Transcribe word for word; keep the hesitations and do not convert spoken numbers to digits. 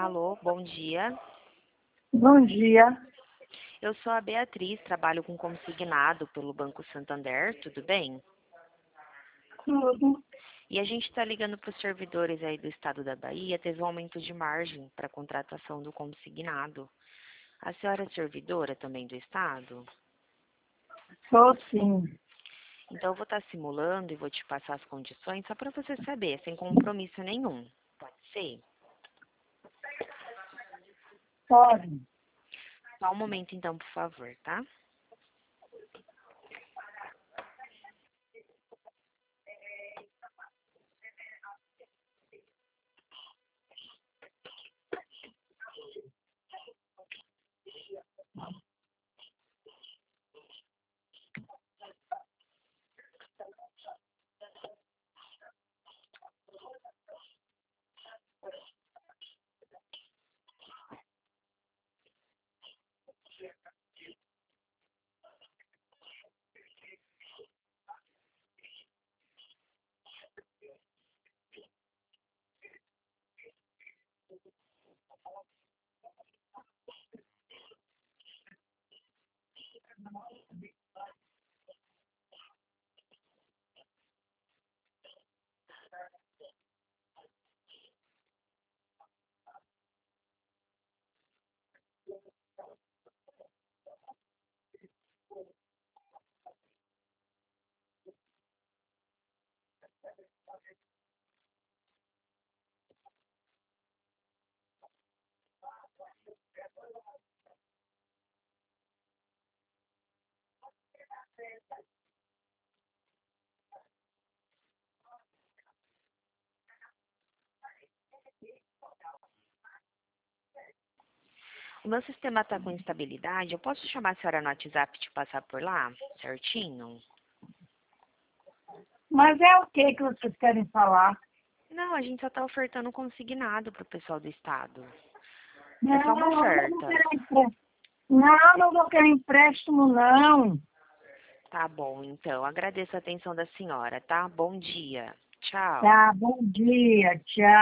Alô, bom dia. Bom dia. Eu sou a Beatriz, trabalho com consignado pelo Banco Santander, tudo bem? Tudo. E a gente está ligando para os servidores aí do estado da Bahia, teve um aumento de margem para a contratação do consignado. A senhora é servidora também do estado? Sou sim. Então eu vou estar simulando e vou te passar as condições só para você saber, sem compromisso nenhum. Pode ser? Pode. Só um momento então, por favor, tá? O meu sistema está com instabilidade. Eu posso chamar a senhora no WhatsApp e te passar por lá, certinho? Mas é o que que vocês querem falar? Não, a gente só está ofertando consignado para o pessoal do estado. É Não, só uma eu não vou oferta. querer empréstimo. Não, não vou querer empréstimo, não. Tá bom, então. Agradeço a atenção da senhora, tá? Bom dia. Tchau. Tá, bom dia, tchau.